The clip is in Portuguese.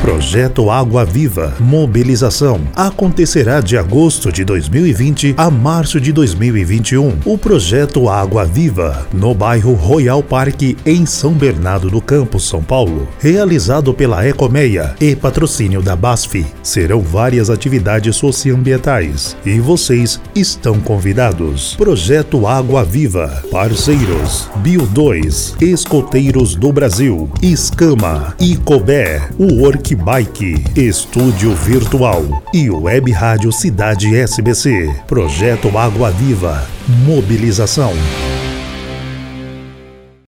Projeto Água Viva. Mobilização. Acontecerá de agosto de 2020 a março de 2021. O Projeto Água Viva, no bairro Royal Park, em São Bernardo do Campo, São Paulo. Realizado pela Ecomeia e patrocínio da BASF. Serão várias atividades socioambientais e vocês estão convidados. Projeto Água Viva. Parceiros: Bio2, Escoteiros do Brasil, Escama, Icobé, Workbike, Estúdio Virtual e Web Rádio Cidade SBC. Projeto Água Viva. Mobilização.